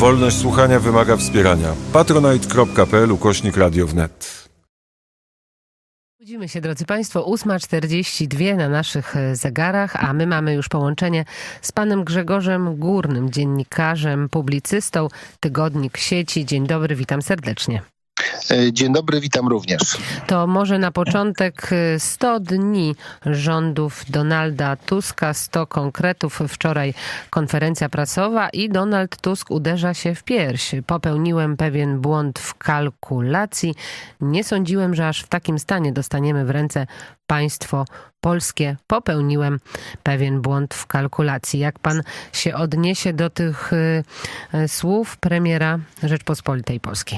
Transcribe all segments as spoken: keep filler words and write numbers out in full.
Wolność słuchania wymaga wspierania. patronite kropka p l ukośnik radio wnet. Budzimy się, drodzy Państwo, ósma czterdzieści dwa na naszych zegarach, a my mamy już połączenie z panem Grzegorzem Górnym, dziennikarzem, publicystą, Tygodnik Sieci. Dzień dobry, witam serdecznie. Dzień dobry, witam również. To może na początek sto dni rządów Donalda Tuska, sto konkretów. Wczoraj konferencja prasowa i Donald Tusk uderza się w pierś. Popełniłem pewien błąd w kalkulacji. Nie sądziłem, że aż w takim stanie dostaniemy w ręce państwo polskie. Popełniłem pewien błąd w kalkulacji. Jak pan się odniesie do tych słów premiera Rzeczpospolitej Polskiej?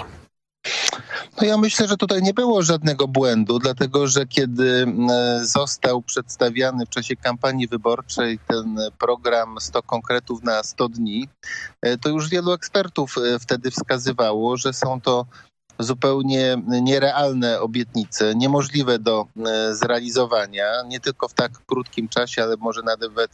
No ja myślę, że tutaj nie było żadnego błędu, dlatego że kiedy został przedstawiany w czasie kampanii wyborczej ten program sto konkretów na sto dni, to już wielu ekspertów wtedy wskazywało, że są to zupełnie nierealne obietnice, niemożliwe do zrealizowania, nie tylko w tak krótkim czasie, ale może nawet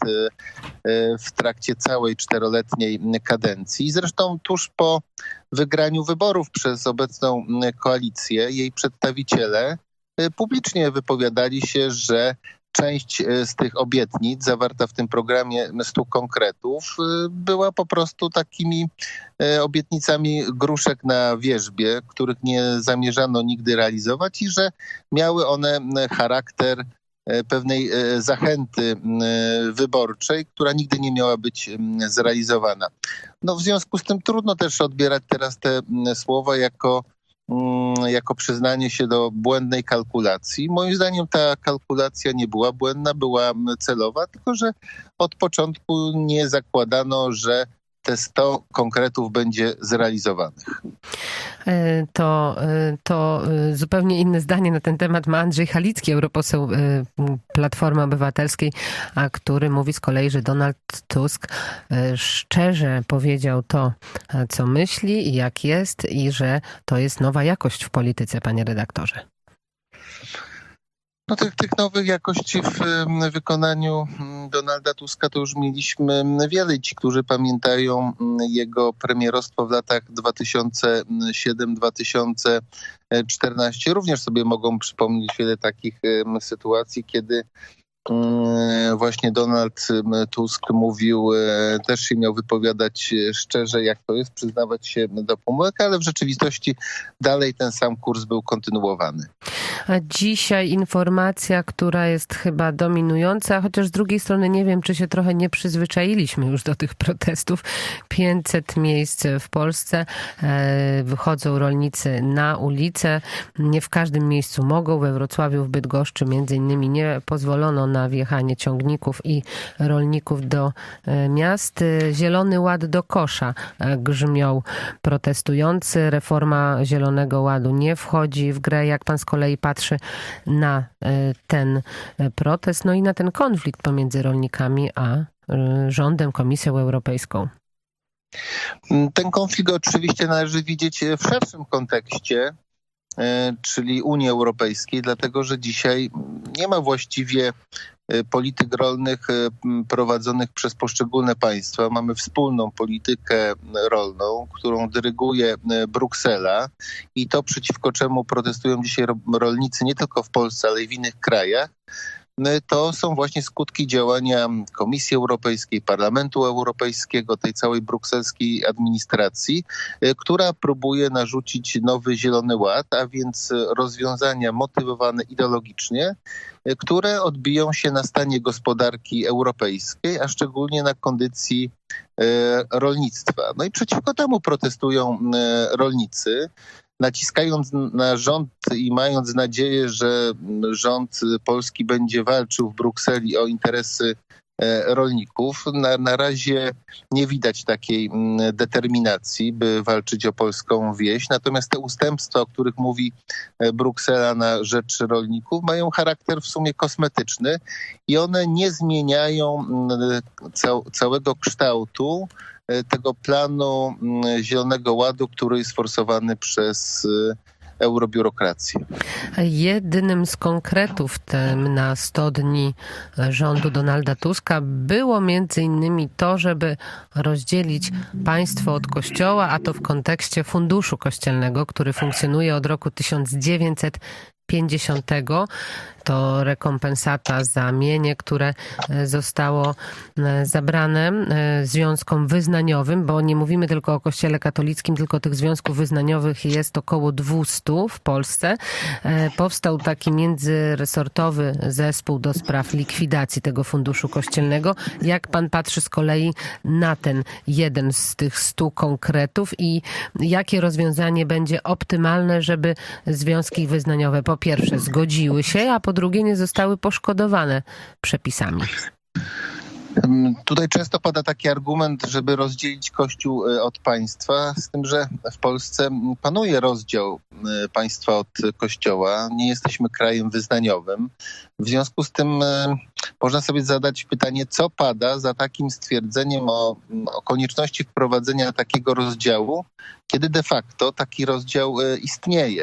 w trakcie całej czteroletniej kadencji. Zresztą tuż po wygraniu wyborów przez obecną koalicję jej przedstawiciele publicznie wypowiadali się, że część z tych obietnic zawarta w tym programie stu konkretów była po prostu takimi obietnicami gruszek na wierzbie, których nie zamierzano nigdy realizować i że miały one charakter pewnej zachęty wyborczej, która nigdy nie miała być zrealizowana. No w związku z tym trudno też odbierać teraz te słowa jako jako przyznanie się do błędnej kalkulacji. Moim zdaniem ta kalkulacja nie była błędna, była celowa, tylko że od początku nie zakładano, że te sto konkretów będzie zrealizowanych. To, to zupełnie inne zdanie na ten temat ma Andrzej Halicki, europoseł Platformy Obywatelskiej, a który mówi z kolei, że Donald Tusk szczerze powiedział to, co myśli i jak jest, i że to jest nowa jakość w polityce, panie redaktorze. No tych, tych nowych jakości w wykonaniu Donalda Tuska to już mieliśmy wiele. Ci, którzy pamiętają jego premierostwo w latach dwa tysiące siódmy do dwa tysiące czternastego, również sobie mogą przypomnieć wiele takich sytuacji, kiedy właśnie Donald Tusk mówił, też się miał wypowiadać szczerze, jak to jest, przyznawać się do pomyłek, ale w rzeczywistości dalej ten sam kurs był kontynuowany. A dzisiaj informacja, która jest chyba dominująca, chociaż z drugiej strony nie wiem, czy się trochę nie przyzwyczailiśmy już do tych protestów. pięćset miejsc w Polsce, wychodzą rolnicy na ulicę. Nie w każdym miejscu mogą. We Wrocławiu, w Bydgoszczy między innymi nie pozwolono na wjechanie ciągników i rolników do miast. Zielony Ład do kosza, grzmią protestujący. Reforma Zielonego Ładu nie wchodzi w grę. Jak pan z kolei patrzy na ten protest, no i na ten konflikt pomiędzy rolnikami a rządem, Komisją Europejską? Ten konflikt oczywiście należy widzieć w szerszym kontekście, czyli Unii Europejskiej, dlatego że dzisiaj nie ma właściwie polityk rolnych prowadzonych przez poszczególne państwa. Mamy wspólną politykę rolną, którą dyryguje Bruksela i to, przeciwko czemu protestują dzisiaj rolnicy nie tylko w Polsce, ale i w innych krajach. To są właśnie skutki działania Komisji Europejskiej, Parlamentu Europejskiego, tej całej brukselskiej administracji, która próbuje narzucić nowy Zielony Ład, a więc rozwiązania motywowane ideologicznie, które odbiją się na stanie gospodarki europejskiej, a szczególnie na kondycji rolnictwa. No i przeciwko temu protestują rolnicy, naciskając na rząd i mając nadzieję, że rząd polski będzie walczył w Brukseli o interesy rolników. Na, na razie nie widać takiej determinacji, by walczyć o polską wieś. Natomiast te ustępstwa, o których mówi Bruksela na rzecz rolników, mają charakter w sumie kosmetyczny i one nie zmieniają cał, całego kształtu tego planu Zielonego Ładu, który jest forsowany przez eurobiurokrację. Jednym z konkretów tym na sto dni rządu Donalda Tuska było między innymi to, żeby rozdzielić państwo od Kościoła, a to w kontekście Funduszu Kościelnego, który funkcjonuje od roku tysiąc dziewięćset pięćdziesiątego. To rekompensata za mienie, które zostało zabrane związkom wyznaniowym, bo nie mówimy tylko o Kościele katolickim, tylko tych związków wyznaniowych jest około dwieście w Polsce. Powstał taki międzyresortowy zespół do spraw likwidacji tego funduszu kościelnego. Jak pan patrzy z kolei na ten jeden z tych stu konkretów i jakie rozwiązanie będzie optymalne, żeby związki wyznaniowe po pierwsze zgodziły się, a po drugie nie zostały poszkodowane przepisami? Tutaj często pada taki argument, żeby rozdzielić Kościół od państwa, z tym, że w Polsce panuje rozdział państwa od Kościoła. Nie jesteśmy krajem wyznaniowym. W związku z tym można sobie zadać pytanie, co pada za takim stwierdzeniem o, o konieczności wprowadzenia takiego rozdziału, kiedy de facto taki rozdział istnieje.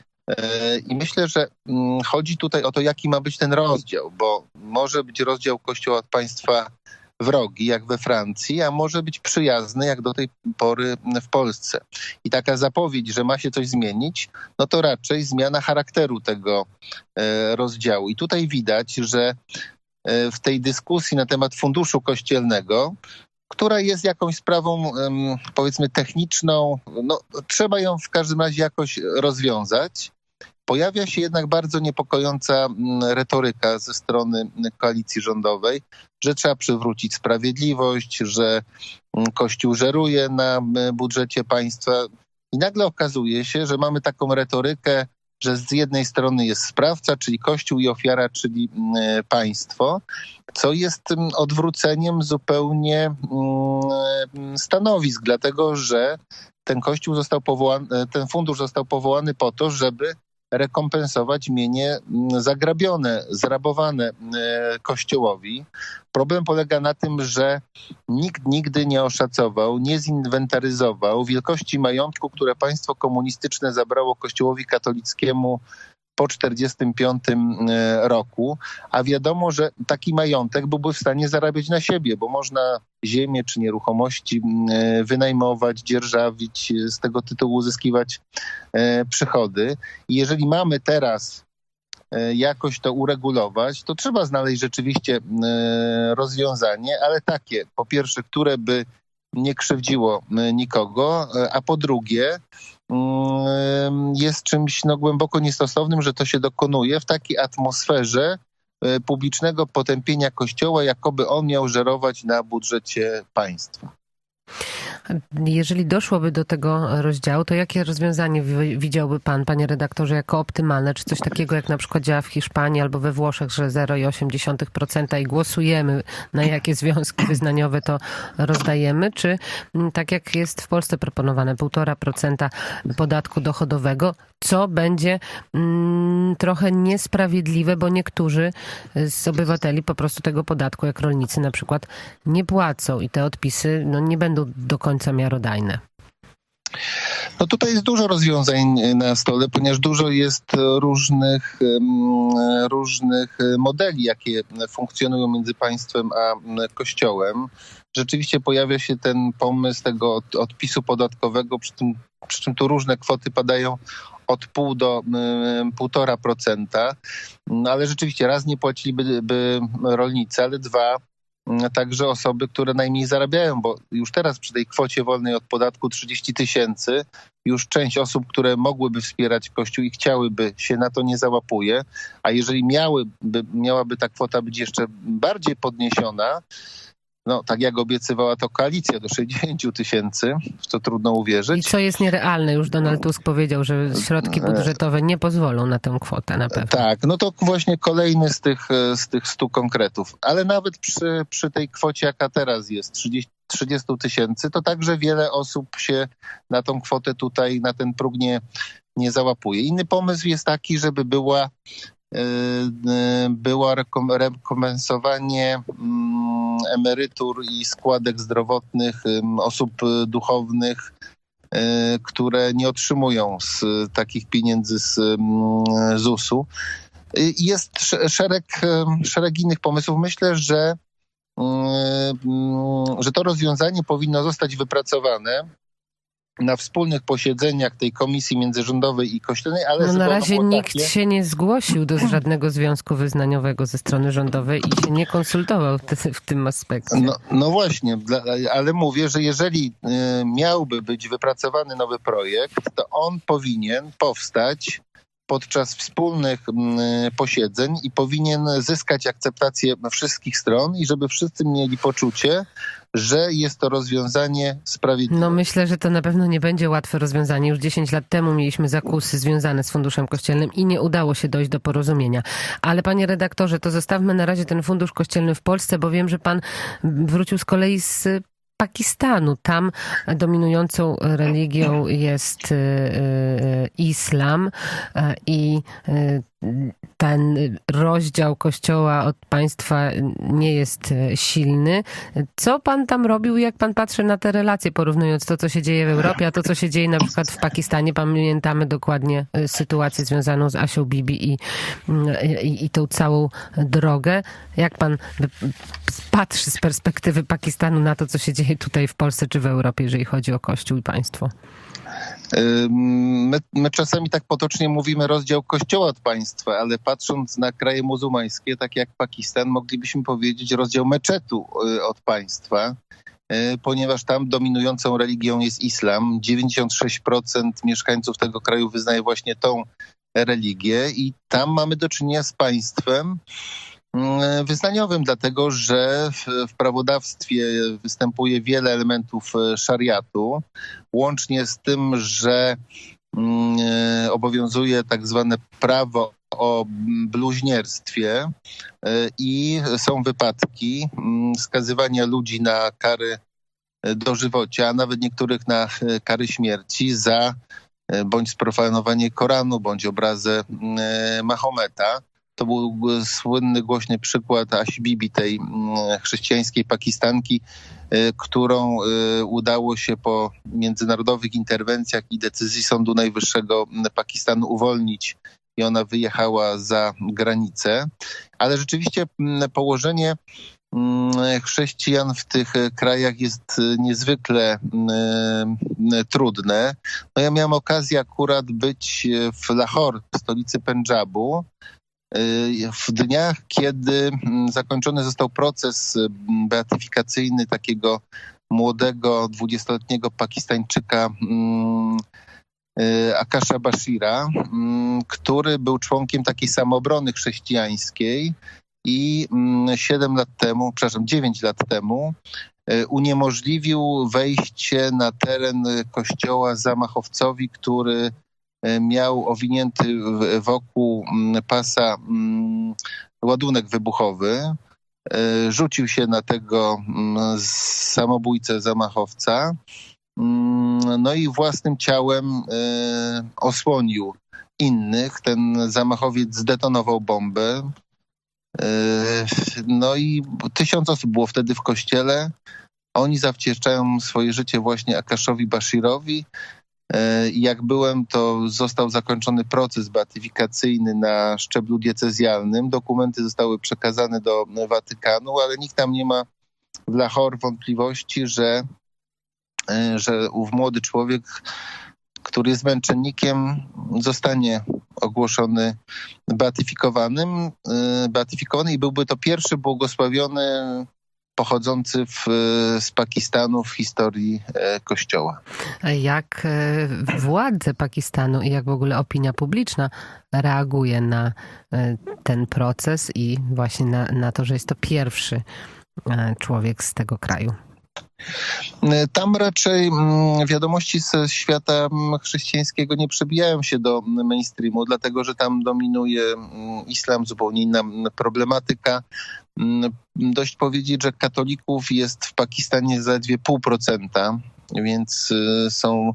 I myślę, że chodzi tutaj o to, jaki ma być ten rozdział, bo może być rozdział Kościoła od państwa wrogi, jak we Francji, a może być przyjazny, jak do tej pory w Polsce. I taka zapowiedź, że ma się coś zmienić, no to raczej zmiana charakteru tego rozdziału. I tutaj widać, że w tej dyskusji na temat Funduszu Kościelnego, która jest jakąś sprawą, powiedzmy, techniczną, no trzeba ją w każdym razie jakoś rozwiązać. Pojawia się jednak bardzo niepokojąca retoryka ze strony koalicji rządowej, że trzeba przywrócić sprawiedliwość, że Kościół żeruje na budżecie państwa. I nagle okazuje się, że mamy taką retorykę, że z jednej strony jest sprawca, czyli Kościół, i ofiara, czyli państwo, co jest odwróceniem zupełnie stanowisk, dlatego że ten Kościół został powołany, ten fundusz został powołany po to, żeby rekompensować mienie zagrabione, zrabowane Kościołowi. Problem polega na tym, że nikt nigdy nie oszacował, nie zinwentaryzował wielkości majątku, które państwo komunistyczne zabrało Kościołowi katolickiemu po czterdziestym piątym roku, a wiadomo, że taki majątek byłby w stanie zarabiać na siebie, bo można ziemię czy nieruchomości wynajmować, dzierżawić, z tego tytułu uzyskiwać przychody. I jeżeli mamy teraz jakoś to uregulować, to trzeba znaleźć rzeczywiście rozwiązanie, ale takie, po pierwsze, które by nie krzywdziło nikogo, a po drugie jest czymś no, głęboko niestosownym, że to się dokonuje w takiej atmosferze publicznego potępienia Kościoła, jakoby on miał żerować na budżecie państwa. Jeżeli doszłoby do tego rozdziału, to jakie rozwiązanie widziałby pan, panie redaktorze, jako optymalne? Czy coś takiego jak na przykład działa w Hiszpanii albo we Włoszech, że zero przecinek osiem procent i głosujemy, na jakie związki wyznaniowe to rozdajemy? Czy tak jak jest w Polsce proponowane, półtora procenta podatku dochodowego, co będzie mm, trochę niesprawiedliwe, bo niektórzy z obywateli po prostu tego podatku, jak rolnicy na przykład, nie płacą i te odpisy no, nie będą do końca miarodajne. No tutaj jest dużo rozwiązań na stole, ponieważ dużo jest różnych, różnych modeli, jakie funkcjonują między państwem a Kościołem. Rzeczywiście pojawia się ten pomysł tego odpisu podatkowego, przy tym, przy czym tu różne kwoty padają od pół do półtora procenta, no ale rzeczywiście raz nie płaciliby by rolnicy, ale dwa także osoby, które najmniej zarabiają, bo już teraz przy tej kwocie wolnej od podatku trzydzieści tysięcy już część osób, które mogłyby wspierać Kościół i chciałyby, się na to nie załapuje, a jeżeli miałyby, miałaby ta kwota być jeszcze bardziej podniesiona, no tak jak obiecywała to koalicja, do sześćdziesięciu tysięcy, w co trudno uwierzyć. I co jest nierealne, już Donald Tusk powiedział, że środki budżetowe nie pozwolą na tę kwotę na pewno. Tak, no to właśnie kolejny z tych, z tych stu konkretów. Ale nawet przy, przy tej kwocie, jaka teraz jest, trzydzieści tysięcy, to także wiele osób się na tą kwotę tutaj, na ten próg nie, nie załapuje. Inny pomysł jest taki, żeby była było rekompensowanie emerytur i składek zdrowotnych osób duchownych które nie otrzymują z takich pieniędzy z zusu. Jest szereg, szereg innych pomysłów. Myślę, że, że to rozwiązanie powinno zostać wypracowane na wspólnych posiedzeniach tej komisji międzyrządowej i kościelnej, ale no na razie nikt takie... się nie zgłosił do żadnego związku wyznaniowego ze strony rządowej i się nie konsultował w tym aspekcie. No, no właśnie, ale mówię, że jeżeli miałby być wypracowany nowy projekt, to on powinien powstać podczas wspólnych posiedzeń i powinien zyskać akceptację wszystkich stron i żeby wszyscy mieli poczucie, że jest to rozwiązanie sprawiedliwe. No myślę, że to na pewno nie będzie łatwe rozwiązanie. Już dziesięć lat temu mieliśmy zakusy związane z Funduszem Kościelnym i nie udało się dojść do porozumienia. Ale panie redaktorze, to zostawmy na razie ten Fundusz Kościelny w Polsce, bo wiem, że pan wrócił z kolei z Pakistanu. Tam dominującą religią jest y, y, islam y, i y, ten rozdział Kościoła od państwa nie jest silny. Co pan tam robił, jak pan patrzy na te relacje, porównując to, co się dzieje w Europie, a to, co się dzieje na przykład w Pakistanie? Pamiętamy dokładnie sytuację związaną z Asią Bibi i, i, i tą całą drogę. Jak pan patrzy z perspektywy Pakistanu na to, co się dzieje tutaj w Polsce czy w Europie, jeżeli chodzi o Kościół i państwo? My, my czasami tak potocznie mówimy rozdział Kościoła od państwa, ale patrząc na kraje muzułmańskie, tak jak Pakistan, moglibyśmy powiedzieć rozdział meczetu od państwa, ponieważ tam dominującą religią jest islam. dziewięćdziesiąt sześć procent mieszkańców tego kraju wyznaje właśnie tą religię i tam mamy do czynienia z państwem wyznaniowym, dlatego że w, w prawodawstwie występuje wiele elementów szariatu, łącznie z tym, że mm, obowiązuje tak zwane prawo o bluźnierstwie i są wypadki mm, skazywania ludzi na kary dożywocia, a nawet niektórych na kary śmierci za bądź sprofanowanie Koranu, bądź obrazę Mahometa. To był słynny, głośny przykład Asi Bibi, tej chrześcijańskiej Pakistanki, którą udało się po międzynarodowych interwencjach i decyzji Sądu Najwyższego Pakistanu uwolnić i ona wyjechała za granicę. Ale rzeczywiście położenie chrześcijan w tych krajach jest niezwykle trudne. No ja miałem okazję akurat być w Lahore, w stolicy Pendżabu, w dniach, kiedy zakończony został proces beatyfikacyjny takiego młodego, dwudziestoletniego Pakistańczyka Akasha Bashira, który był członkiem takiej samoobrony chrześcijańskiej i siedem lat temu, przepraszam, dziewięć lat temu uniemożliwił wejście na teren kościoła zamachowcowi, który miał owinięty wokół pasa ładunek wybuchowy. Rzucił się na tego samobójcę, zamachowca. No i własnym ciałem osłonił innych. Ten zamachowiec zdetonował bombę. No i tysiąc osób było wtedy w kościele. Oni zawdzięczają swoje życie właśnie Akashowi Bashirowi. Jak byłem, to został zakończony proces beatyfikacyjny na szczeblu diecezjalnym. Dokumenty zostały przekazane do Watykanu, ale nikt tam nie ma w Lahore wątpliwości, że, że ów młody człowiek, który jest męczennikiem, zostanie ogłoszony beatyfikowanym, beatyfikowany i byłby to pierwszy błogosławiony pochodzący w, z Pakistanu w historii e, Kościoła. A jak e, władze Pakistanu i jak w ogóle opinia publiczna reaguje na e, ten proces i właśnie na, na to, że jest to pierwszy e, człowiek z tego kraju? Tam raczej wiadomości ze świata chrześcijańskiego nie przebijają się do mainstreamu, dlatego że tam dominuje islam, zupełnie inna problematyka. Dość powiedzieć, że katolików jest w Pakistanie zaledwie pół procenta, więc są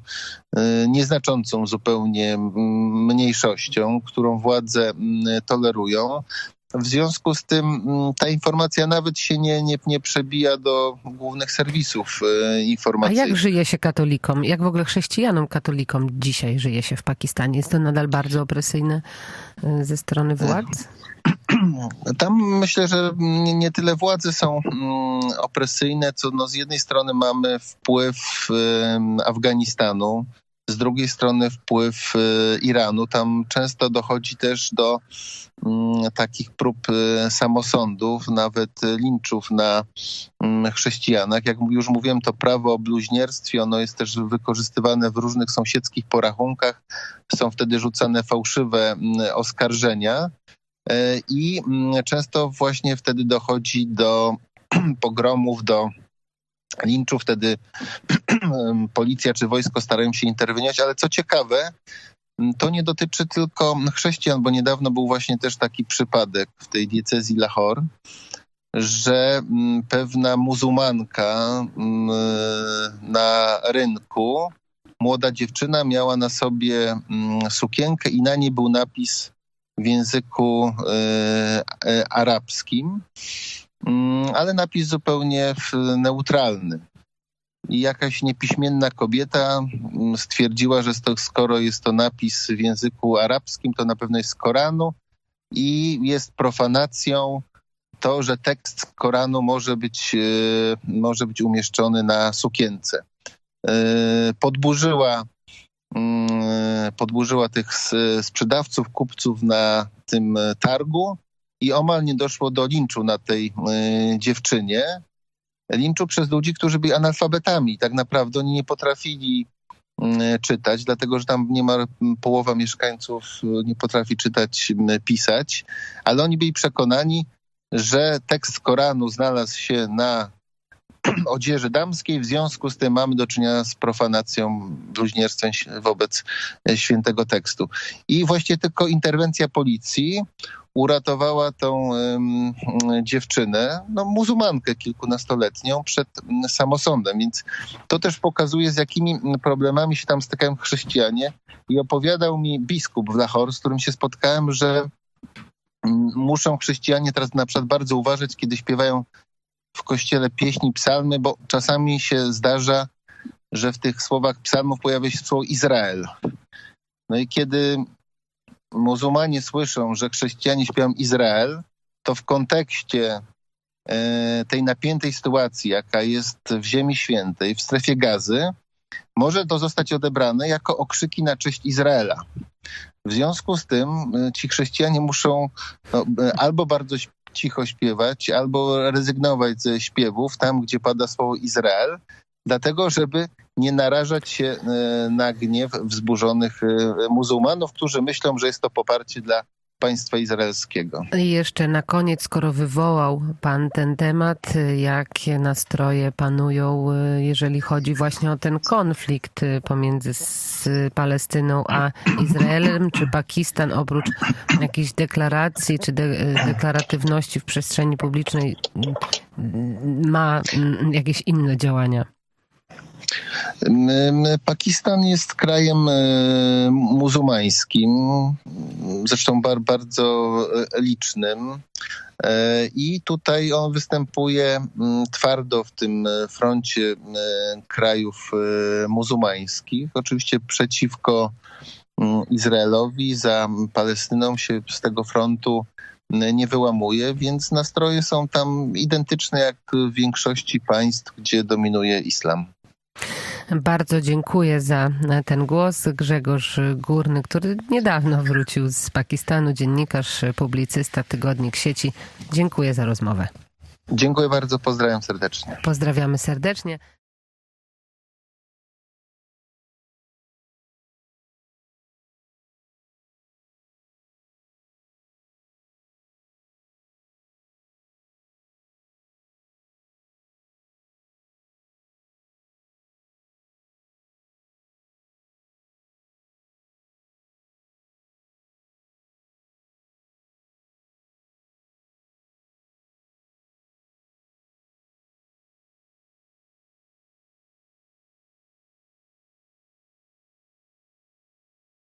nieznaczącą zupełnie mniejszością, którą władze tolerują. W związku z tym ta informacja nawet się nie, nie, nie przebija do głównych serwisów informacyjnych. A jak żyje się katolikom? Jak w ogóle chrześcijanom katolikom dzisiaj żyje się w Pakistanie? Jest to nadal bardzo opresyjne ze strony władz? Tam myślę, że nie, nie tyle władze są mm, opresyjne, co no z jednej strony mamy wpływ y, Afganistanu, z drugiej strony wpływ y, Iranu. Tam często dochodzi też do y, takich prób y, samosądów, nawet linczów na y, chrześcijanach. Jak już mówiłem, to prawo o bluźnierstwie, ono jest też wykorzystywane w różnych sąsiedzkich porachunkach. Są wtedy rzucane fałszywe y, oskarżenia. I często właśnie wtedy dochodzi do pogromów, do linczów. Wtedy policja czy wojsko starają się interweniować, ale co ciekawe, to nie dotyczy tylko chrześcijan, bo niedawno był właśnie też taki przypadek w tej diecezji Lahore, że pewna muzułmanka na rynku, młoda dziewczyna, miała na sobie sukienkę i na niej był napis w języku y, y, arabskim, y, ale napis zupełnie neutralny. I jakaś niepiśmienna kobieta stwierdziła, że to, skoro jest to napis w języku arabskim, to na pewno jest z Koranu i jest profanacją to, że tekst Koranu może być, y, może być umieszczony na sukience. Y, podburzyła podburzyła tych sprzedawców, kupców na tym targu i omal nie doszło do linczu na tej dziewczynie. Linczu przez ludzi, którzy byli analfabetami. Tak naprawdę oni nie potrafili czytać, dlatego że tam niemal połowa mieszkańców nie potrafi czytać, pisać, ale oni byli przekonani, że tekst Koranu znalazł się na odzieży damskiej, w związku z tym mamy do czynienia z profanacją, bluźnierstwem wobec świętego tekstu. I właściwie tylko interwencja policji uratowała tą um, dziewczynę, no muzułmankę kilkunastoletnią, przed samosądem. Więc to też pokazuje, z jakimi problemami się tam stykają chrześcijanie. I opowiadał mi biskup w Lahore, z którym się spotkałem, że muszą chrześcijanie teraz na przykład bardzo uważać, kiedy śpiewają w kościele pieśni, psalmy, bo czasami się zdarza, że w tych słowach psalmów pojawia się słowo Izrael. No i kiedy muzułmanie słyszą, że chrześcijanie śpiewają Izrael, to w kontekście e, tej napiętej sytuacji, jaka jest w Ziemi Świętej, w strefie Gazy, może to zostać odebrane jako okrzyki na cześć Izraela. W związku z tym e, ci chrześcijanie muszą no, albo bardzo cicho śpiewać, albo rezygnować ze śpiewów tam, gdzie pada słowo Izrael, dlatego żeby nie narażać się na gniew wzburzonych muzułmanów, którzy myślą, że jest to poparcie dla państwa izraelskiego. I jeszcze na koniec, skoro wywołał pan ten temat, jakie nastroje panują, jeżeli chodzi właśnie o ten konflikt pomiędzy Palestyną a Izraelem? Czy Pakistan oprócz jakichś deklaracji czy de- deklaratywności w przestrzeni publicznej ma jakieś inne działania? Pakistan jest krajem muzułmańskim, zresztą bardzo licznym i tutaj on występuje twardo w tym froncie krajów muzułmańskich, oczywiście przeciwko Izraelowi, za Palestyną się z tego frontu nie wyłamuje, więc nastroje są tam identyczne jak w większości państw, gdzie dominuje islam. Bardzo dziękuję za ten głos. Grzegorz Górny, który niedawno wrócił z Pakistanu, dziennikarz, publicysta, Tygodnik Sieci. Dziękuję za rozmowę. Dziękuję bardzo, pozdrawiam serdecznie. Pozdrawiamy serdecznie.